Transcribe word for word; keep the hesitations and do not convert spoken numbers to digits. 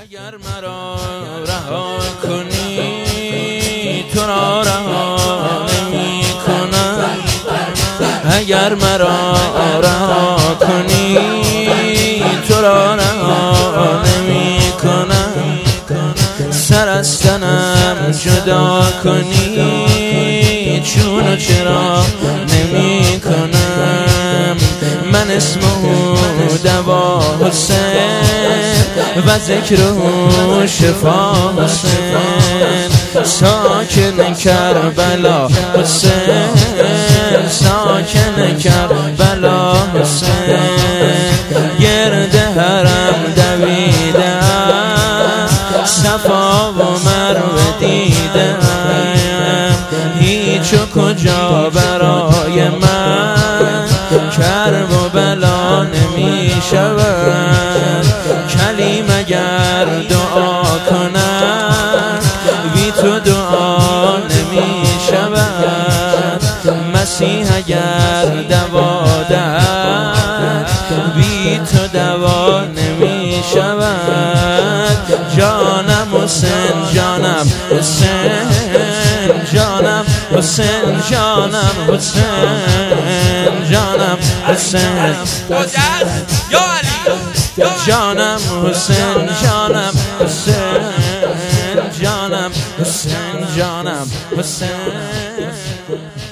اگر مرا رها کنی تو را رها نمی کنم، اگر مرا رها کنی تو را رها نمی کنم، سر از تنم جدا کنی چون و چرا نمی کنم. من اسمه دوا حسین و ذکره شفا حسین، ساکن کربلا حسین، ساکن کربلا حسین. گرد حرم دویدم، صفا و مروه دیدم، هیچ و کجا برای من کرب و بلا نمی شود. کلیم اگر دعا کنم بی تو دعا نمی شود. مسیح اگر دوا دهد بی تو دوا نمی شود. جانم حسین، جانم حسین، جانم حسین، جانم حسین، جانم حسین، یا علی جانم حسین، جانم حسین، جانم حسین، جانم حسین.